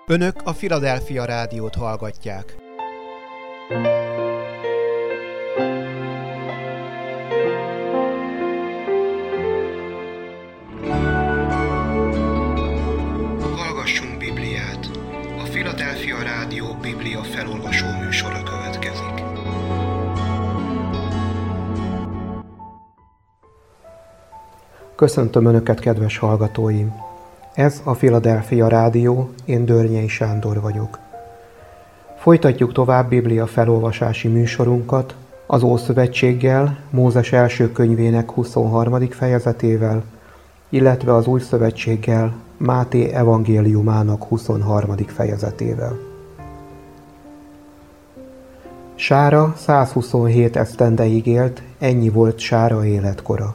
Önök a Philadelphia Rádiót hallgatják. Hallgassunk Bibliát! A Philadelphia Rádió Biblia felolvasó műsora következik. Köszöntöm Önöket, kedves hallgatóim! Ez a Philadelphia Rádió, én Dörnyei Sándor vagyok. Folytatjuk tovább Biblia felolvasási műsorunkat az Ószövetséggel, Mózes első könyvének 23. fejezetével, illetve az Új Szövetséggel, Máté evangéliumának 23. fejezetével. Sára 127 esztendeig élt, ennyi volt Sára életkora.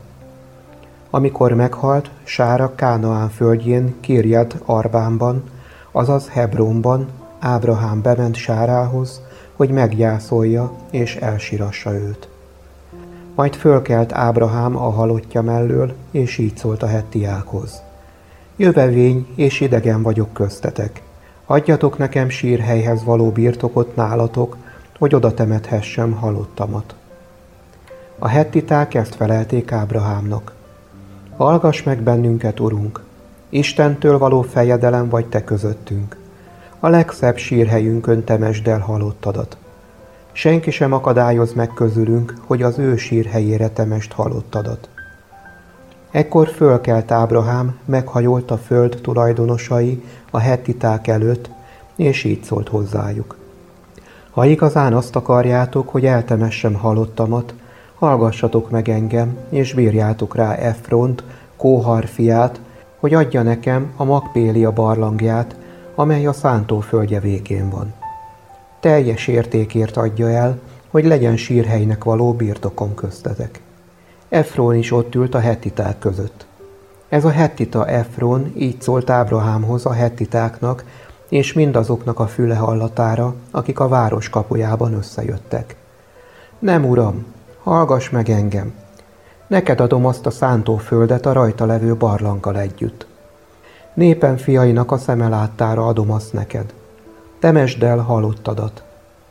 Amikor meghalt, Sára Kánaán földjén, Kirjat Arbánban, azaz Hebronban, Ábrahám bement Sárához, hogy meggyászolja és elsírassa őt. Majd fölkelt Ábrahám a halottja mellől, és így szólt a hettiákhoz: Jövevény és idegen vagyok köztetek. Adjatok nekem sírhelyhez való birtokot nálatok, hogy oda temethessem halottamat. A hettiták ezt felelték Ábrahámnak: Hallgass meg bennünket, Urunk! Istentől való fejedelem vagy te közöttünk. A legszebb sírhelyünkön temesd el halottadat. Senki sem akadályoz meg közülünk, hogy az ő sírhelyére temesd halottadat. Ekkor fölkelt Ábrahám, meghajolt a föld tulajdonosai a hettiták előtt, és így szólt hozzájuk: Ha igazán azt akarjátok, hogy eltemessem halottamat, hallgassatok meg engem, és bírjátok rá Efront, Kóhar fiát, hogy adja nekem a Makpélia barlangját, amely a szántóföldje végén van. Teljes értékért adja el, hogy legyen sírhelynek való birtokom köztetek. Efron is ott ült a hettiták között. Ez a hettita Efron így szólt Ábrahámhoz, a hettitáknak, és mindazoknak a füle hallatára, akik a város kapujában összejöttek: Nem, uram, hallgass meg engem! Neked adom azt a szántóföldet a rajta levő barlanggal együtt. Népem fiainak a szeme láttára adom azt neked. Temesd el halottadat.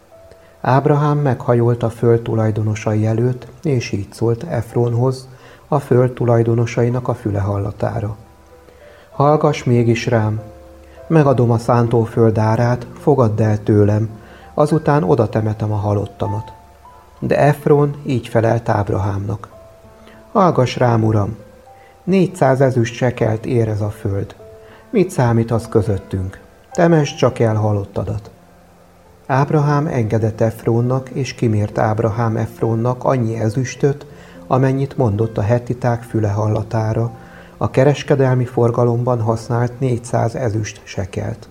Ábrahám meghajolt a föld tulajdonosai előtt, és így szólt Efronhoz, a föld tulajdonosainak a füle hallatára: Hallgass mégis rám! Megadom a szántóföld árát, fogadd el tőlem, azután oda temetem a halottamat. De Efron így felelt Ábrahámnak: Hallgass rám, uram! 400 ezüst sekelt ér ez a föld. Mit számít az közöttünk? Temesd csak el halottadat. Ábrahám engedett Efronnak, és kimért Ábrahám Efronnak annyi ezüstöt, amennyit mondott a hettiták füle hallatára, a kereskedelmi forgalomban használt 400 ezüst sekelt.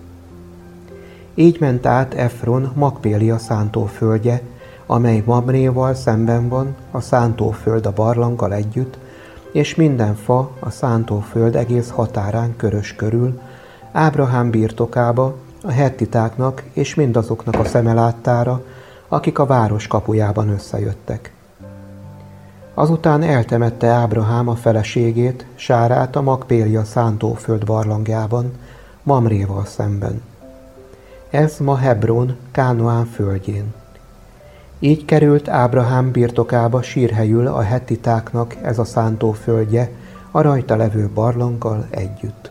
Így ment át Efron Makpélia szántóföldje, amely Mamréval szemben van, a szántóföld a barlanggal együtt, és minden fa a szántóföld egész határán körös körül, Ábrahám birtokába, a hettitáknak és mindazoknak a szeme láttára, akik a város kapujában összejöttek. Azután eltemette Ábrahám a feleségét, Sárát a Makpélia szántóföld barlangjában, Mamréval szemben. Ez ma Hebron, Kánaán földjén. Így került Ábrahám birtokába sírhelyül a hettitáknak ez a szántóföldje, a rajta levő barlanggal együtt.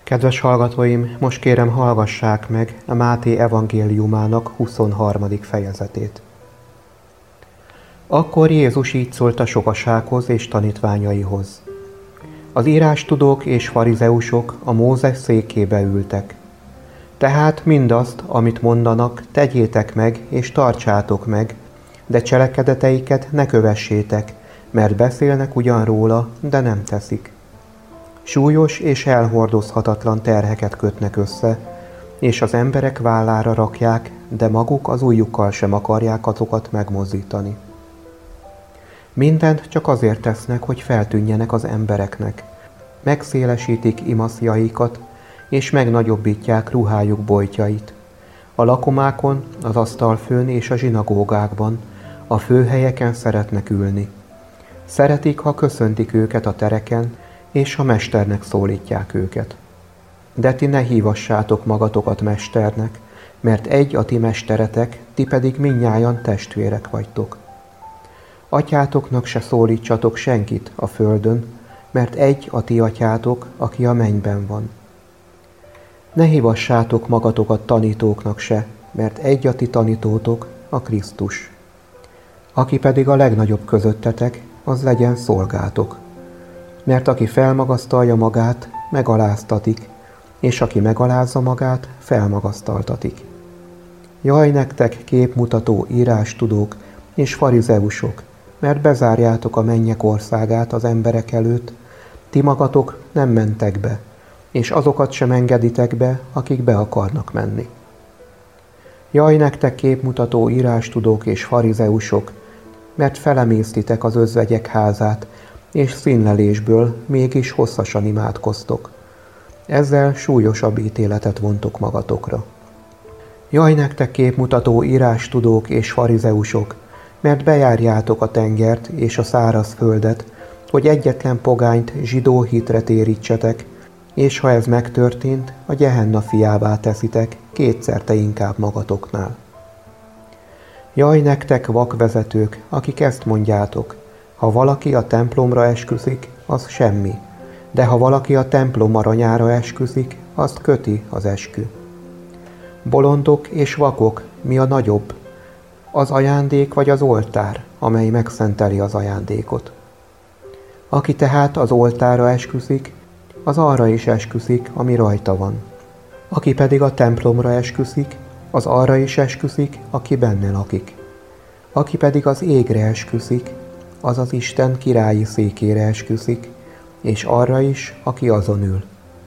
Kedves hallgatóim, most kérem hallgassák meg a Máté evangéliumának 23. fejezetét. Akkor Jézus így szólt a sokasághoz és tanítványaihoz. Az írástudók és farizeusok a Mózes székébe ültek. Tehát mindazt, amit mondanak, tegyétek meg és tartsátok meg, de cselekedeteiket ne kövessétek, mert beszélnek ugyan róla, de nem teszik. Súlyos és elhordozhatatlan terheket kötnek össze, és az emberek vállára rakják, de maguk az ujjukkal sem akarják azokat megmozdítani. Mindent csak azért tesznek, hogy feltűnjenek az embereknek. Megszélesítik imaszjaikat, és megnagyobbítják ruhájuk bojtjait. A lakomákon, az asztalfőn és a zsinagógákban, a főhelyeken szeretnek ülni. Szeretik, ha köszöntik őket a tereken, és ha mesternek szólítják őket. De ti ne hívassátok magatokat mesternek, mert egy a ti mesteretek, ti pedig mindnyájan testvérek vagytok. Atyátoknak se szólítsatok senkit a földön, mert egy a ti atyátok, aki a mennyben van. Ne hívassátok magatokat tanítóknak se, mert egy a ti tanítótok, a Krisztus. Aki pedig a legnagyobb közöttetek, az legyen szolgátok. Mert aki felmagasztalja magát, megaláztatik, és aki megalázza magát, felmagasztaltatik. Jaj nektek, képmutató írástudók és farizeusok, mert bezárjátok a mennyek országát az emberek előtt, ti magatok nem mentek be, és azokat sem engeditek be, akik be akarnak menni. Jaj nektek, képmutató írástudók és farizeusok, mert felemésztitek az özvegyek házát, és színlelésből mégis hosszasan imádkoztok. Ezzel súlyosabb ítéletet vontok magatokra. Jaj nektek, képmutató írástudók és farizeusok, mert bejárjátok a tengert és a száraz földet, hogy egyetlen pogányt zsidó hitre térítsetek, és ha ez megtörtént, a Gehenna fiává teszitek kétszerte inkább magatoknál. Jaj nektek, vakvezetők, akik ezt mondjátok, ha valaki a templomra esküszik, az semmi, de ha valaki a templom aranyára esküszik, azt köti az eskü. Bolondok és vakok, mi a nagyobb? Az ajándék vagy az oltár, amely megszenteli az ajándékot? Aki tehát az oltárra esküszik, az arra is esküszik, ami rajta van. Aki pedig a templomra esküszik, az arra is esküszik, aki benne lakik. Aki pedig az égre esküszik, az az Isten királyi székére esküszik, és arra is, aki azon ül.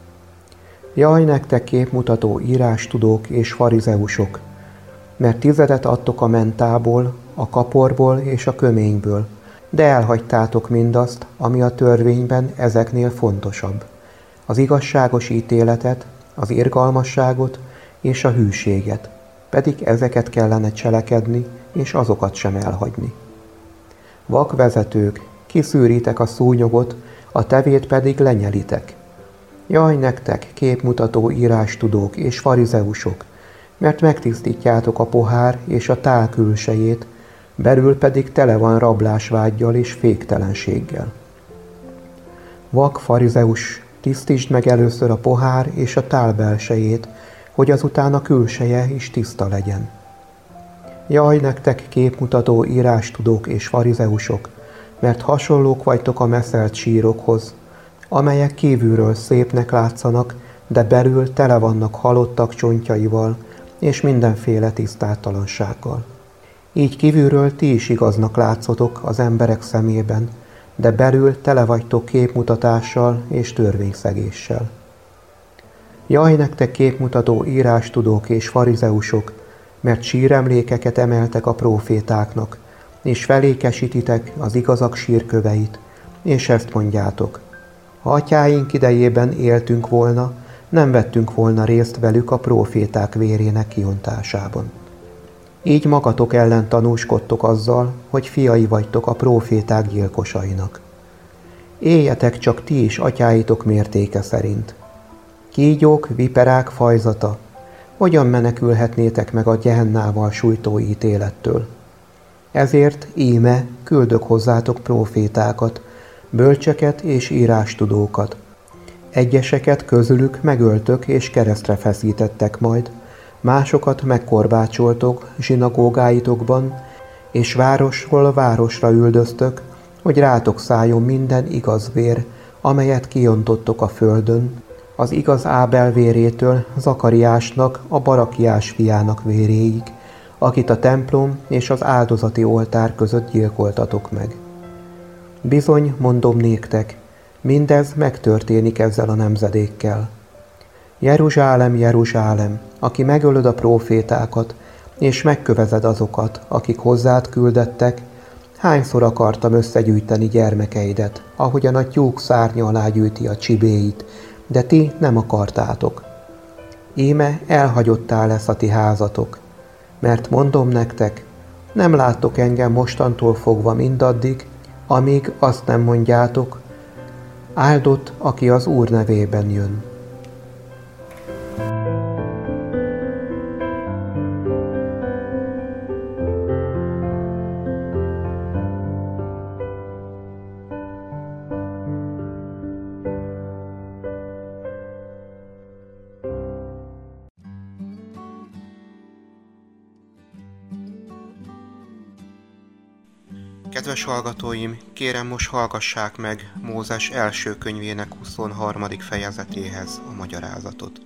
Jaj nektek, képmutató írástudók és farizeusok, mert tizedet adtok a mentából, a kaporból és a köményből, de elhagytátok mindazt, ami a törvényben ezeknél fontosabb. Az igazságos ítéletet, az irgalmasságot és a hűséget, pedig ezeket kellene cselekedni, és azokat sem elhagyni. Vakvezetők, kiszűritek a szúnyogot, a tevét pedig lenyelitek. Jaj nektek, képmutató írástudók és farizeusok, mert megtisztítjátok a pohár és a tál külsejét, belül pedig tele van rablásvággyal és féktelenséggel. Vak farizeus, tisztítsd meg először a pohár és a tál belsejét, hogy azután a külseje is tiszta legyen. Jaj nektek, képmutató írástudók és farizeusok, mert hasonlók vagytok a meszelt sírokhoz, amelyek kívülről szépnek látszanak, de belül tele vannak halottak csontjaival és mindenféle tisztátalansággal. Így kívülről ti is igaznak látszotok az emberek szemében, de belül tele vagytok képmutatással és törvényszegéssel. Jaj nektek, képmutató írástudók és farizeusok, mert síremlékeket emeltek a prófétáknak, és felékesítitek az igazak sírköveit, és ezt mondjátok: ha atyáink idejében éltünk volna, nem vettünk volna részt velük a próféták vérének kiontásában. Így magatok ellen tanúskodtok azzal, hogy fiai vagytok a próféták gyilkosainak. Éljetek csak ti is atyáitok mértéke szerint. Kígyók, viperák fajzata, hogyan menekülhetnétek meg a Gehennával sújtó ítélettől? Ezért íme küldök hozzátok prófétákat, bölcseket és írástudókat. Egyeseket közülük megöltök és keresztre feszítettek majd, másokat megkorbácsoltok zsinagógáitokban, és városról városra üldöztök, hogy rátok szálljon minden igaz vér, amelyet kiontottok a földön, az igaz Ábel vérétől Zakariásnak, a Barakiás fiának véréig, akit a templom és az áldozati oltár között gyilkoltatok meg. Bizony, mondom néktek, mindez megtörténik ezzel a nemzedékkel. Jeruzsálem, Jeruzsálem, aki megölöd a prófétákat, és megkövezed azokat, akik hozzád küldettek, hányszor akartam összegyűjteni gyermekeidet, ahogyan a tyúk szárnya alá gyűjti a csibéit, de ti nem akartátok. Íme elhagyottá lesz a ti házatok, mert mondom nektek, nem láttok engem mostantól fogva mindaddig, amíg azt nem mondjátok, áldott, aki az Úr nevében jön. Kedves hallgatóim, kérem most hallgassák meg Mózes első könyvének 23. fejezetéhez a magyarázatot.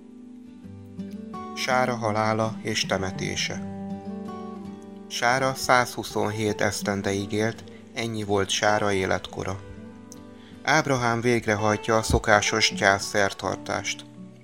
Sára halála és temetése. Sára 127 esztendeig élt, ennyi volt Sára életkora. Ábrahám végrehajtja a szokásos gyászszertartást.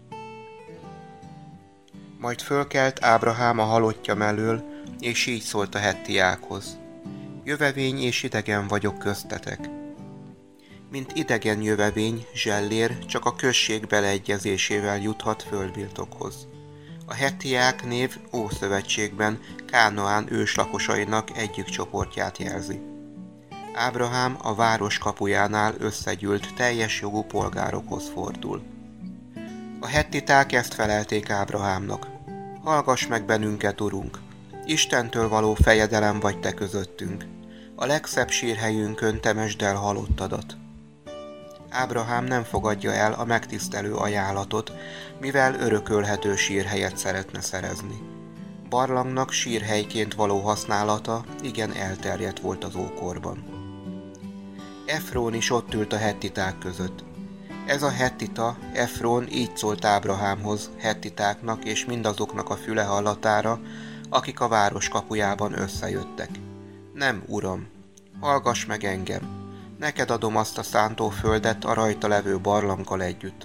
Majd fölkelt Ábrahám a halottja mellől, és így szólt a hettiákhoz. Jövevény és idegen vagyok köztetek. Mint idegen jövevény, zsellér csak a község beleegyezésével juthat földbirtokhoz. A hettiák név Ószövetségben Kánaán őslakosainak egyik csoportját jelzi. Ábrahám a város kapujánál összegyűlt teljes jogú polgárokhoz fordul. A hettiták ezt felelték Ábrahámnak. Hallgass meg bennünket, urunk! Istentől való fejedelem vagy te közöttünk. A legszebb sírhelyünkön temesd el halottadat. Ábrahám nem fogadja el a megtisztelő ajánlatot, mivel örökölhető sírhelyet szeretne szerezni. Barlangnak sírhelyként való használata igen elterjedt volt az ókorban. Efrón is ott ült a hettiták között. Ez a hettita, Efrón így szólt Ábrahámhoz, hettitáknak és mindazoknak a füle hallatára, akik a város kapujában összejöttek. Nem, uram, hallgass meg engem, neked adom azt a szántóföldet a rajta levő barlanggal együtt.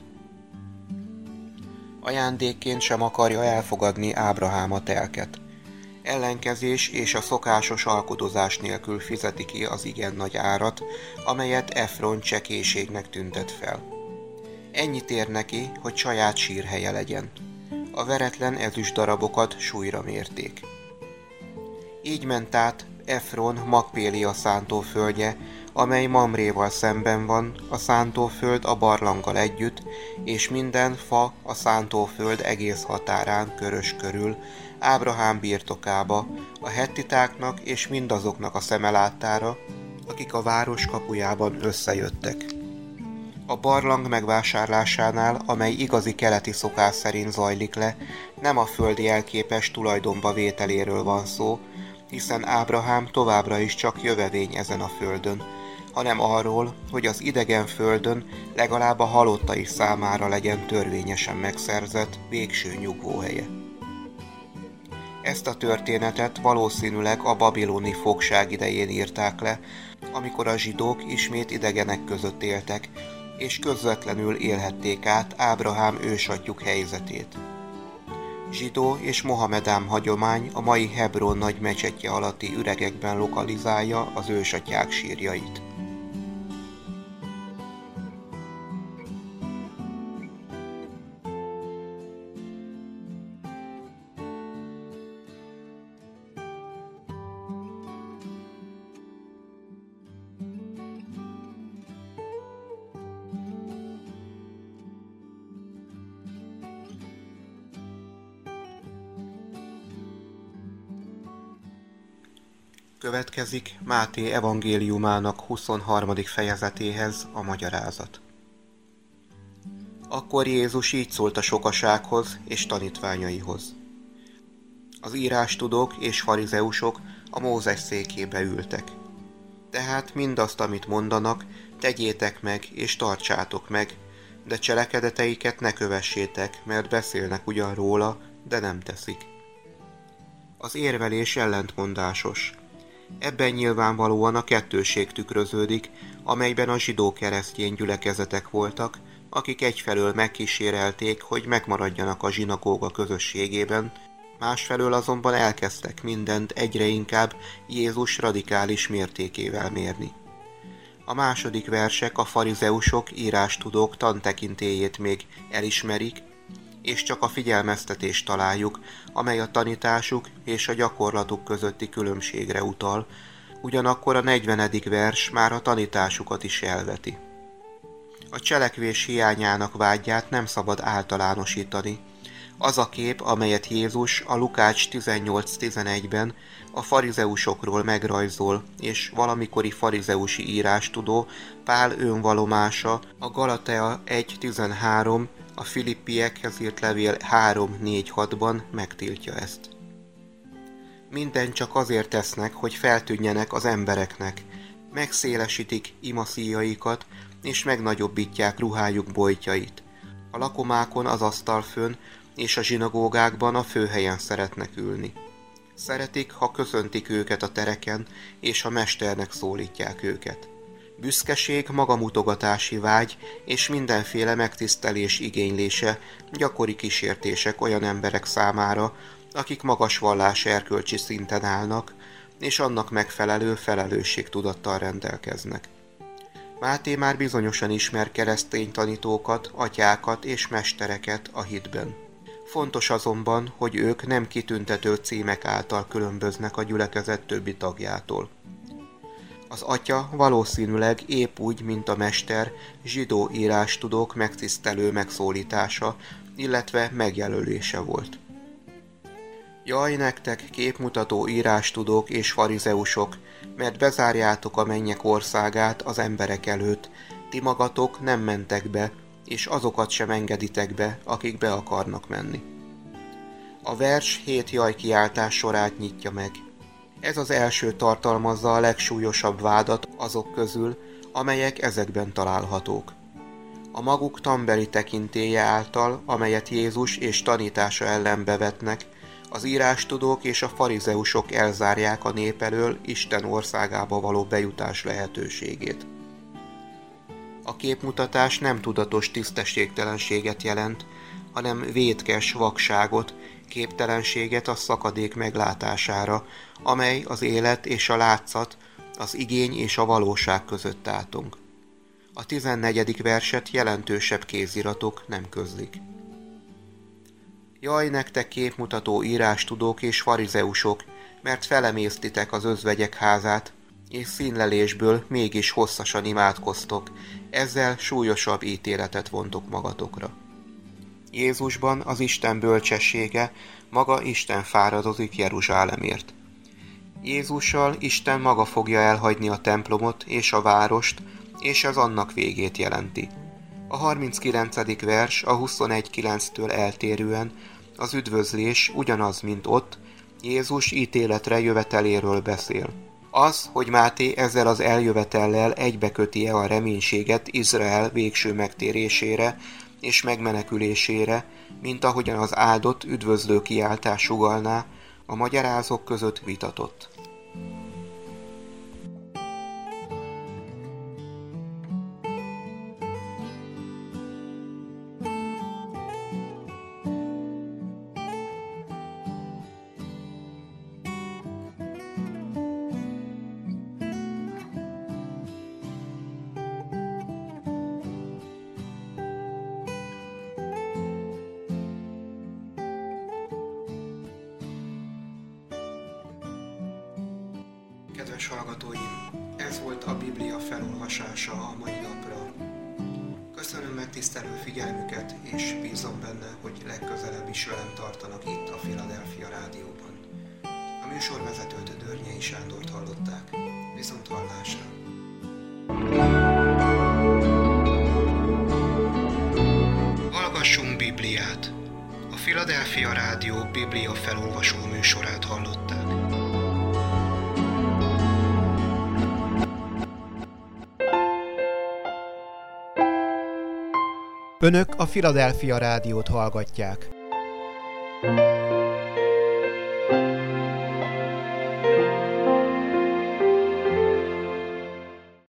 Ajándékként sem akarja elfogadni Ábrahám a telket. Ellenkezés és a szokásos alkudozás nélkül fizeti ki az igen nagy árat, amelyet Efrón csekélységnek tüntet fel. Ennyit ér neki, hogy saját sírhelye legyen. A veretlen ezüst darabokat súlyra mérték. Így ment át Efrón Makpélia szántóföldje, amely Mamréval szemben van, a szántóföld a barlanggal együtt, és minden fa a szántóföld egész határán körös körül, Ábrahám birtokába, a hettitáknak és mindazoknak a szeme láttára, akik a város kapujában összejöttek. A barlang megvásárlásánál, amely igazi keleti szokás szerint zajlik le, nem a földi jelképes tulajdonba vételéről van szó, hiszen Ábrahám továbbra is csak jövevény ezen a földön, hanem arról, hogy az idegen földön legalább a halottai számára legyen törvényesen megszerzett végső nyugvóhelye. Ezt a történetet valószínűleg a babiloni fogság idején írták le, amikor a zsidók ismét idegenek között éltek, és közvetlenül élhették át Ábrahám ősatyjuk helyzetét. Zsidó és mohamedán hagyomány a mai Hebron nagy meccsetje alatti üregekben lokalizálja az ősatyák sírjait. Következik Máté evangéliumának 23. fejezetéhez a magyarázat. Akkor Jézus így szólt a sokasághoz és tanítványaihoz. Az írástudók és farizeusok a Mózes székébe ültek. Tehát mindazt, amit mondanak, tegyétek meg és tartsátok meg, de cselekedeteiket ne kövessétek, mert beszélnek ugyan róla, de nem teszik. Az érvelés ellentmondásos. Ebben nyilvánvalóan a kettősség tükröződik, amelyben a zsidó keresztény gyülekezetek voltak, akik egyfelől megkísérelték, hogy megmaradjanak a zsinagóga közösségében, másfelől azonban elkezdtek mindent egyre inkább Jézus radikális mértékével mérni. A második versek a farizeusok írástudók tantekintélyét még elismerik, és csak a figyelmeztetést találjuk, amely a tanításuk és a gyakorlatuk közötti különbségre utal, ugyanakkor a 40. vers már a tanításukat is elveti. A cselekvés hiányának vágyát nem szabad általánosítani. Az a kép, amelyet Jézus a Lukács 18:11-ben a farizeusokról megrajzol, és valamikori farizeusi írástudó Pál önvallomása a Galatea 1:13, a Filippiekhez írt levél 3:4-6-ban megtiltja ezt. Mindent csak azért tesznek, hogy feltűnjenek az embereknek, megszélesítik imaszíjaikat, és megnagyobbítják ruhájuk bojtjait. A lakomákon az asztalfön és a zsinagógákban a főhelyen szeretnek ülni. Szeretik, ha köszöntik őket a tereken, és ha mesternek szólítják őket. Büszkeség, magamutogatási vágy és mindenféle megtisztelés igénylése gyakori kísértések olyan emberek számára, akik magas vallási erkölcsi szinten állnak, és annak megfelelő felelősségtudattal rendelkeznek. Máté már bizonyosan ismer keresztény tanítókat, atyákat és mestereket a hitben. Fontos azonban, hogy ők nem kitüntető címek által különböznek a gyülekezet többi tagjától. Az atya valószínűleg épp úgy, mint a mester, zsidó írástudók megtisztelő megszólítása, illetve megjelölése volt. Jaj nektek, képmutató írástudók és farizeusok, mert bezárjátok a mennyek országát az emberek előtt, ti magatok nem mentek be, és azokat sem engeditek be, akik be akarnak menni. A vers 7 jajkiáltás sorát nyitja meg. Ez az első tartalmazza a legsúlyosabb vádat azok közül, amelyek ezekben találhatók. A maguk tanbeli tekintélye által, amelyet Jézus és tanítása ellen bevetnek, az írástudók és a farizeusok elzárják a nép elől Isten országába való bejutás lehetőségét. A képmutatás nem tudatos tisztességtelenséget jelent, hanem vétkes vakságot, képtelenséget a szakadék meglátására, amely az élet és a látszat, az igény és a valóság között tátong. A 14. verset jelentősebb kéziratok nem közlik. Jaj nektek képmutató írástudók és farizeusok, mert felemésztitek az özvegyek házát, és színlelésből mégis hosszasan imádkoztok, ezzel súlyosabb ítéletet vontok magatokra. Jézusban az Isten bölcsessége, maga Isten fáradozik Jeruzsálemért. Jézussal Isten maga fogja elhagyni a templomot és a várost, és ez annak végét jelenti. A 39. vers a 21.9-től eltérően az üdvözlés ugyanaz, mint ott, Jézus ítéletre jöveteléről beszél. Az, hogy Máté ezzel az eljövetellel egybeköti-e a reménységet Izrael végső megtérésére és megmenekülésére, mint ahogyan az áldott üdvözlő kiáltás sugallná, a magyarázók között vitatott. Kedves hallgatóim, ez volt a Biblia felolvasása a mai napra. Köszönöm megtisztelő figyelmüket, és bízom benne, hogy legközelebb is velem tartanak itt a Philadelphia Rádióban. A műsorvezetőt, Dörnyei Sándort hallották. Viszont hallásra! Philadelphia Rádió Biblia felolvasó műsorát hallották. Önök a Philadelphia Rádiót hallgatják.